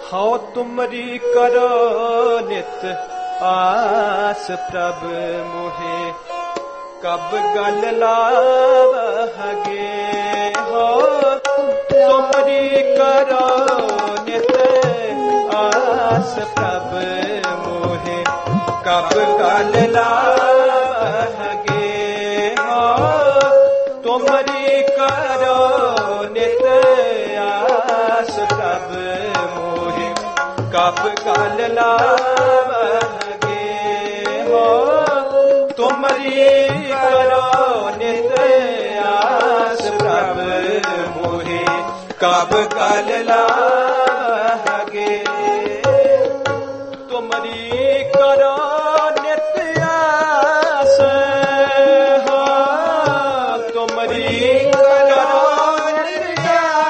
हाँ तुमरी करो नित आस प्रभ मोहे कब गल लावगे हो तुमरी करो नित आस प्रभ मोहे कब गल लावगे हो तुमरी करो नित आस प्रभ मोहे कब गल लावगे हो तुमरी करो नित आस प्रभ मोहे कब गल लावगे तुमरी करो नित आस हो तुमरी करो नित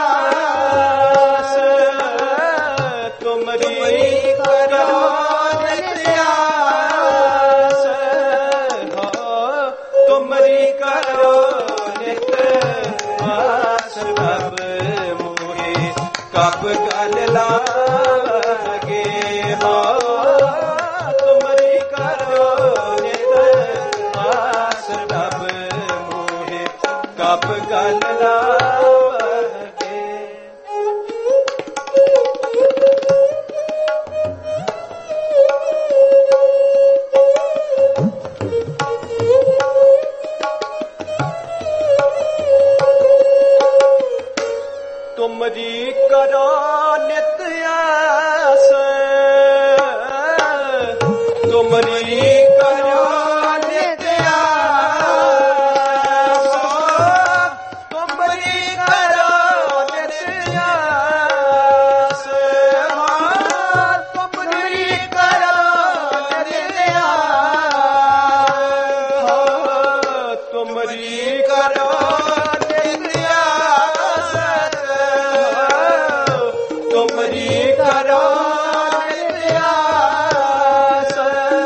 आस तुमरी करो नित आस हो तुमरी करो नित आस प्रभ मोहे कब गल लावगे हो तुमरी करो नित आस प्रभ मोहे कब गल लावगे तुमरी करो नित आस तुमरी करो नित आस तुमरी करो नित आस तुमरी करो नित आस तुमरी करो नित आस तुमरी करो नित आस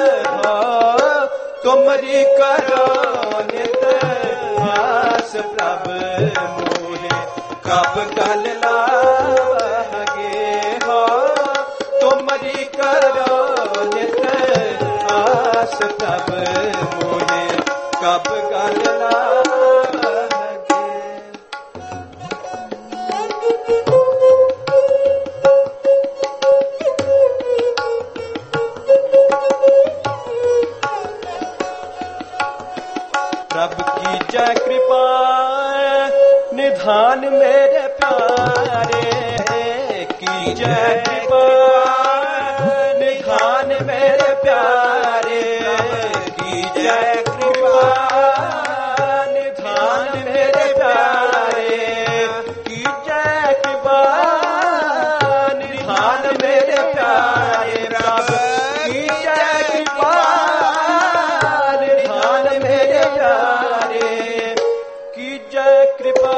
तुमरी करो नित आस प्रभ मोहे कब गल लावगे हो तुमरी करो नित आस प्रभ मोहे कब गल लावगे प्रभु की जय कृपा निधान मेरे प्यारे की जय कृपा निधान मेरे प्यारे की जय कृपा निधान मेरे प्यारे की जय कृपा निधान मेरे प्यारे प्रभु की जय कृपा निधान मेरे प्यारे की जय कृपा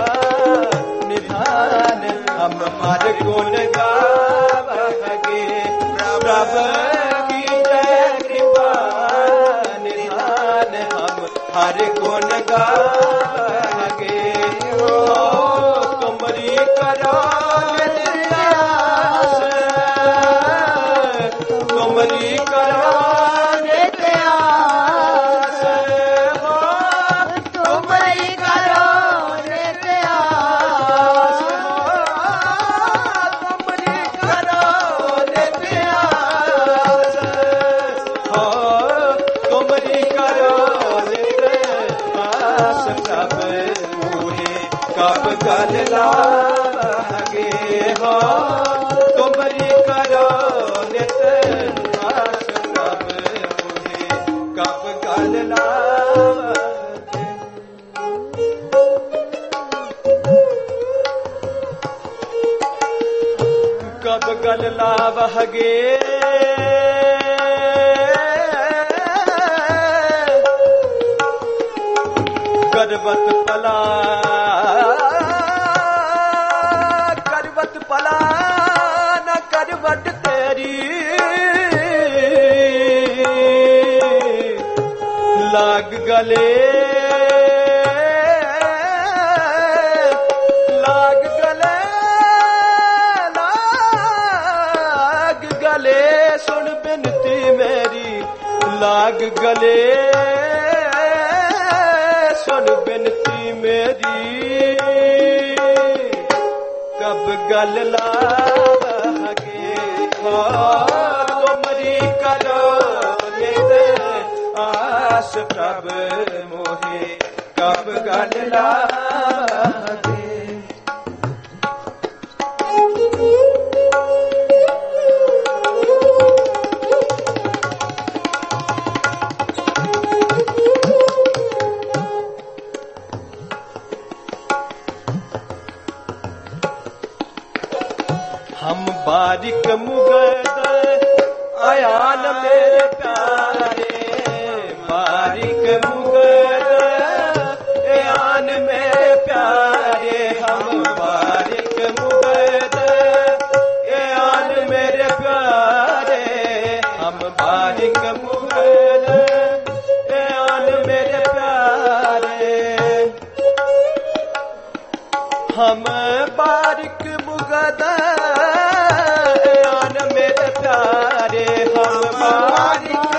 निधान हम हर गुण गावगे प्रभु की जय कृपा निधान हम हर गुण गावगे हो तुमरी करो नित आस तुमरी करो नित आस हो तुमरी करो नित आस तुमरी करो नित आस हो तुमरी करो नित आस प्रभ मोहे कब गल लावगे हो तुमरी करो नित आस प्रभ मोहे कब गल लावगे कब गल लावगे करवत पला न करवट तेरी लाग गले लाग गले लाग गले सुन बिनती मेरी, कब गल लागे तुमरी करो नित आस प्रभ मोहे, कब गल लागे। हम बारिक मुगद आयान मेरे प्यारे, बारिक मुगद आयान मेरे प्यारे, हम बारिक मुगद आयान मेरे प्यारे, हम बारिक मुगद आयान मेरे प्यारे, हम बारिक मुगद प्यारे, हम बारिक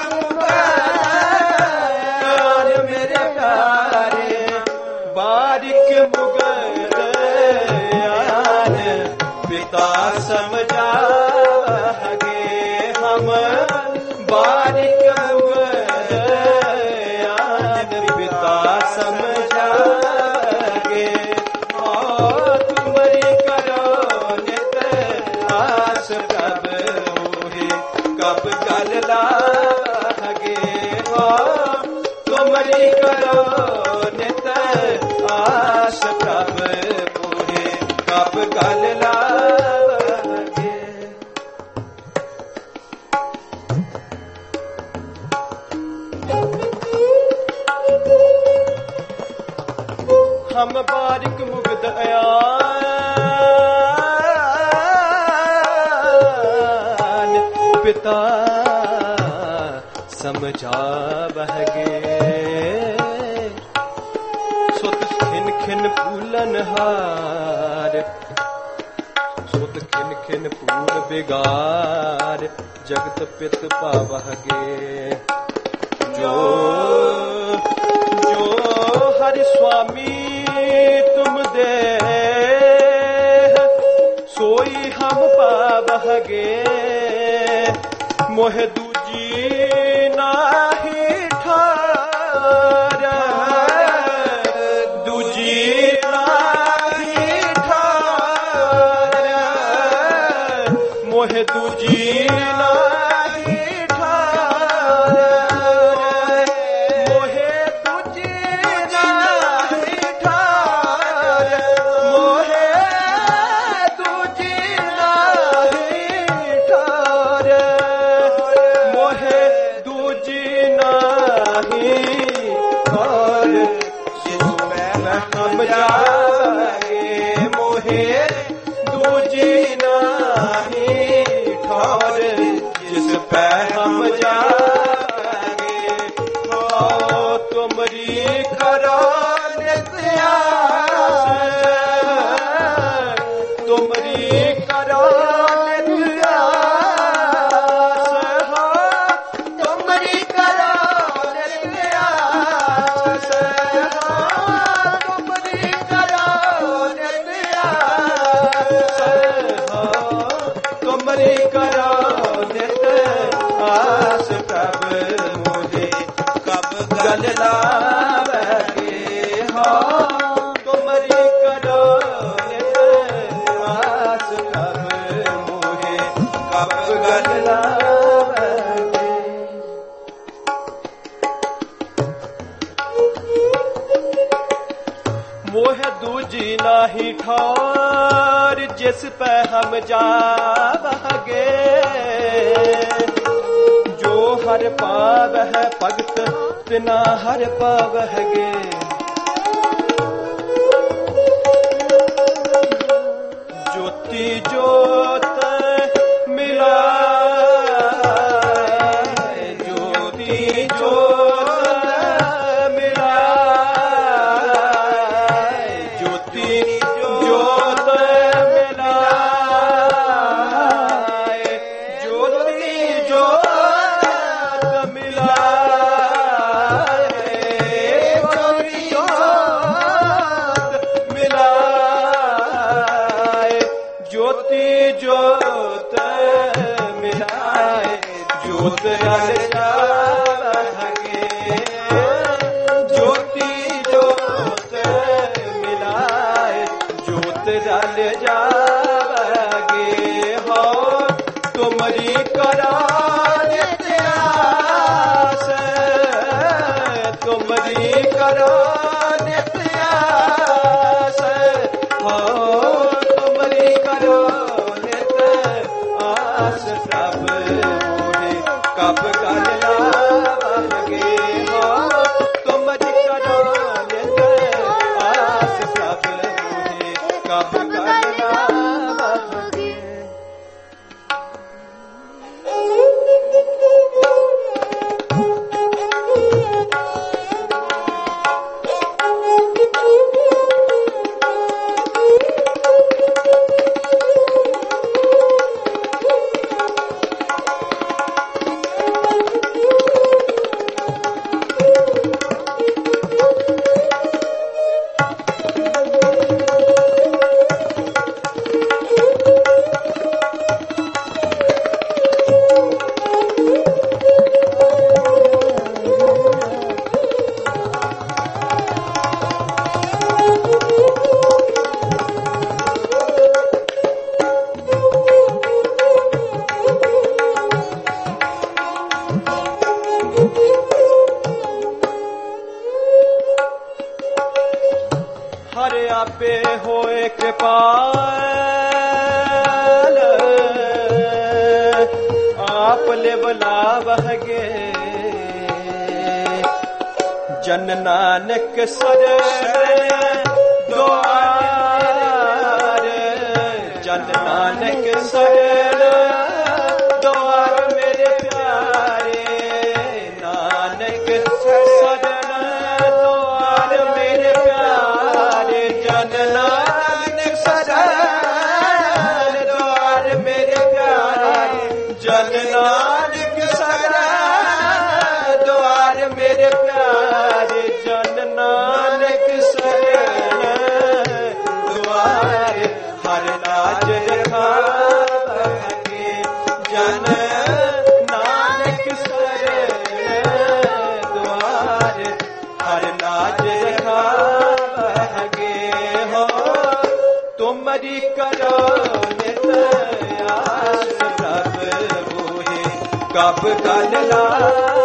मुगद मेरे प्यारे, बारिक मुगद आन पिता समझागे, हम बारिक मुगद आन पिता समझागे, तुमरी करो नित आस प्रभ, कब गल लागे तुमरी करो नित आस प्रभ मोहे, कब गल लागे। हम बारिक मुगद आयान पिता समझा बहगे, सुत खिन खिन फूलन हार, सुत खिन खिन फूल बिगार, जगत पित पावहगे, जो जो हरि स्वामी तुम दे सोई हम पावहगे, मोह दूजी नाही ठार, दूजी नाही ठार, मोह दूजी नाही ठार, मोह दूजी नाही ठार, मोह दूजी नाही ठार, मोहे दूजी नाही और हम जागे, मोहे दूजी नाही ठौर, जिस पे हम जागे, तुमरी करो नित आस, तुमरी करो नित आस, तुमरी करो नित आस, तुमरी करो नित आस, तुमरी करो नित आस प्रभ मोहे, कब गल लागे तुमरी करो नित आस प्रभ मोहे, कब गल लागे। मोह दूजी नाही ठौर, जिस पे हम जावगे, जो हर पाव है भगत तिना हर पावहगे, ज्योति ज्योत मिला, ज्योति ज्योत मिला, ज्योति ज्योत मिला, ज्योति ज्योत मिला, ज्योति ज्योत मिलाए ज्योत जल जावगे ज्योति ज्योत मिलाए ज्योत जल जावगे हो तुमरी करा नित्यास तुमरी करा नित्यास हो तुमरी करो नित आस सब मोहे कब गल लावगे हो तुमरी करो नित आस सब मोहे कब गल लावगे हर आपे होए कृपाल आप ले बुलावगे जन नानक शरण द्वार जन नानक शरण द्वार मेरे प्यारे नानक शरण द्वार मेरे प्यारे जन नानक शरण द्वार मेरे प्यारे जन नानक शरण द्वार मेरे प्यारे जन नानक शरण द्वार हर लाज रखावगे जन नानक शरण द्वार हर लाज रखावगे हो तुमरी करो नित आस सब मोहे कब गल ला